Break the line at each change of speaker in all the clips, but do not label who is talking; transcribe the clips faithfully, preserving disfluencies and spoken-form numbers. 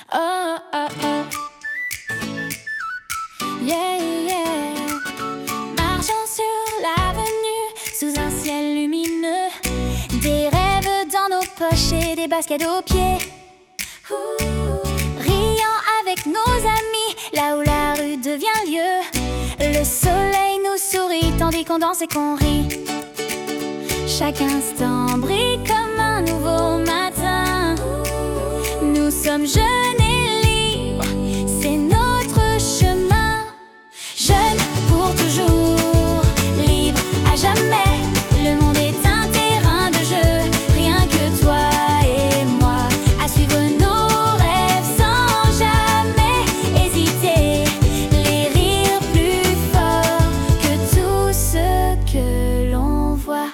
Oh, oh, oh. Yeah, yeah. Marchant sur l'avenue, sous un ciel lumineux, des rêves dans nos poches et des baskets aux pieds. Ouh. Riant avec nos amis, là où la rue devient lieu. Le soleil nous sourit tandis qu'on danse et qu'on rit. Chaque instant brille comme un nouveau matin. Nous sommes jeunes et libres, c'est notre chemin. Jeunes pour toujours, libres à jamais. Le monde est un terrain de jeu, rien que toi et moi, à suivre nos rêves sans jamais hésiter. Les rires plus forts que tout ce que l'on voit.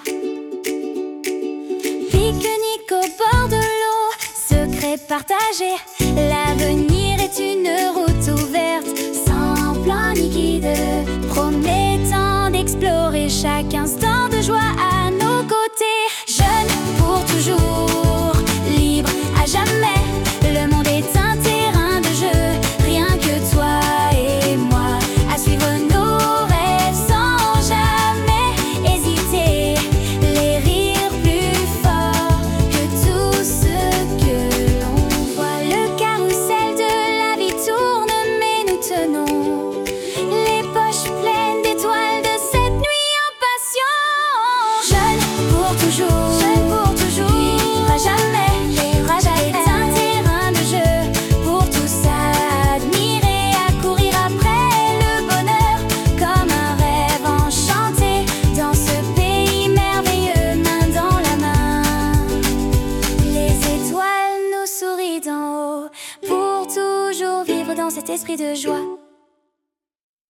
Pique-nique au bord de l'eau, secret partagé. L'avenir est une route ouverte, sans plan ni guide, promettant d'explorer chaque instant de joie à nos côtés. Jeunes pour toujours, libres à jamais. Le monde est un terrain de jeu, rien que toi et moi, à suivre nos rêves sans jamais hésiter. Les rires plus forts que tout ce que l'on voit. Le carrousel de la vie tourne, mais nous tenons les poches pleines d'étoiles de cette nuit en passion. Jeunes pour toujours, jeunes pour toujours, libres à jamais. Le rage est un terrain de jeu pour tous admirer, à courir après le bonheur comme un rêve enchanté. Dans ce pays merveilleux, main dans la main, les étoiles nous sourient d'en haut pour toujours vivre dans cet esprit de joie.